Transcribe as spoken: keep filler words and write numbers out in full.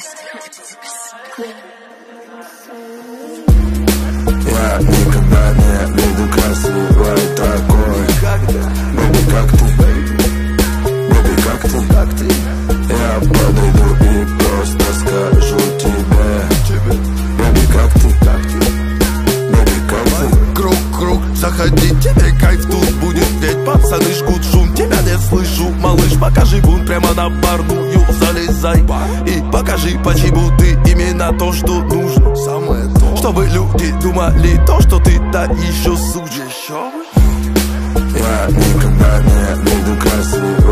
Я никогда не видел красивой такой. Бэби, как ты? Бэби, как ты? Как ты? Я подойду и просто скажу тебе. Бэби, как ты? Как ты? Бэби, как ты? Круг, круг, заходи, тебе кайф тут будет петь. Пацаны жгут шум, тебя не слышу. Малыш, покажи бунт прямо на барную. Залезай и покажи, почему ты именно то, что нужно. Самое то, чтобы люди думали то, что ты да еще суть. Еще я никогда не видел красивой